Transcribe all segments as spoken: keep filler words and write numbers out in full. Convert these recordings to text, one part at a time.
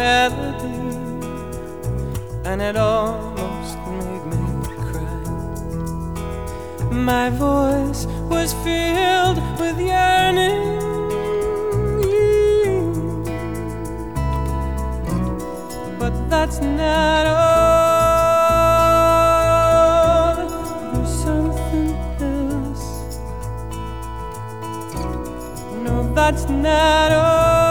melody, and it almost made me cry. My voice was filled with yearning, but that's not all. There's something else. No, that's not all.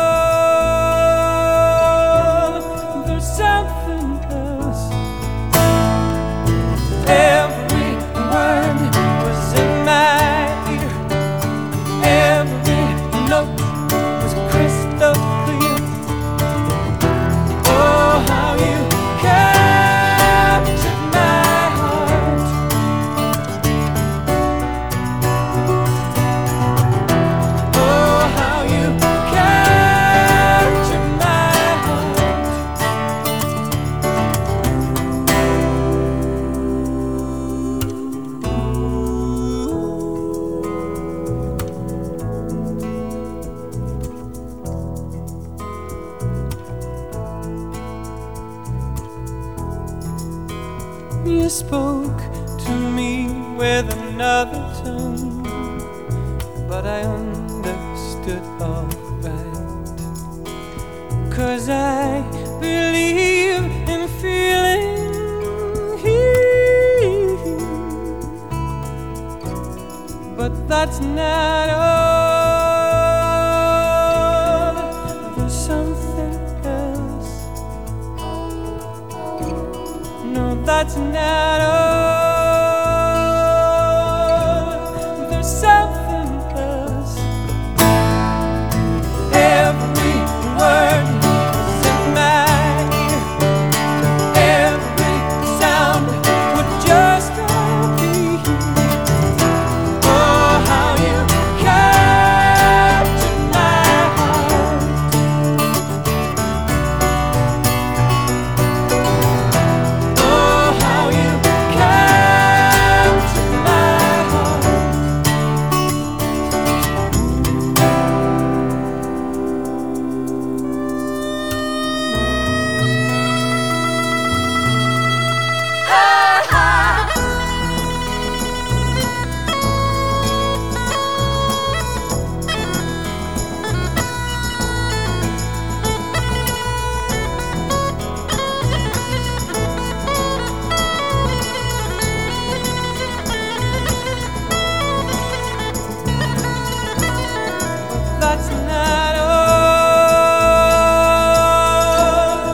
There's something else. Every word was in my ear. Every note was crystal clear. Oh, how you captured my heart. Oh, how you captured my heart. You spoke to me with another tongue, but I understood all right. 'Cause I believe in feeling, but that's not all. There's something else. No, that's not all. There's something else. Every word was in my ear. Every sound would just appear. Oh, how you captured my heart. Oh, how you captured my heart. That's not all.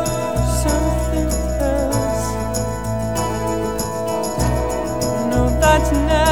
Something else. No, that's not